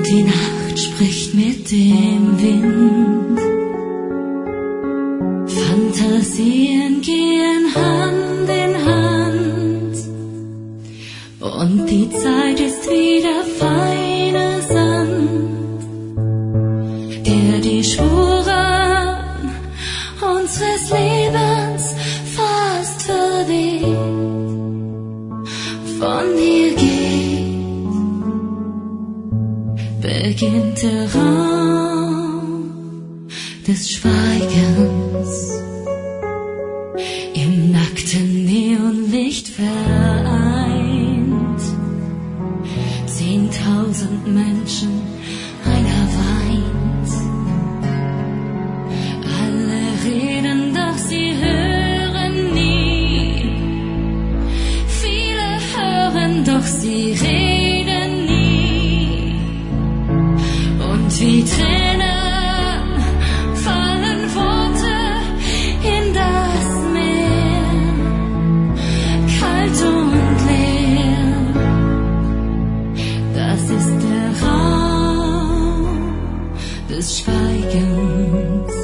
Die Nacht spricht mit dem Wind. Fantasien gehen Hand in Hand. Und die Zeit ist wieder feiner Sand, der die Spuren unseres Lebens fast verweht. Von dir geht, beginnt der Raum des Schweigens. Im nackten Neonlicht vereint 10.000 Menschen, einer weint. Alle reden, doch sie hören nie. Viele hören, doch sie reden nie. Und wie Tränen fallen Worte in das Meer, kalt und leer. Das ist der Raum des Schweigens.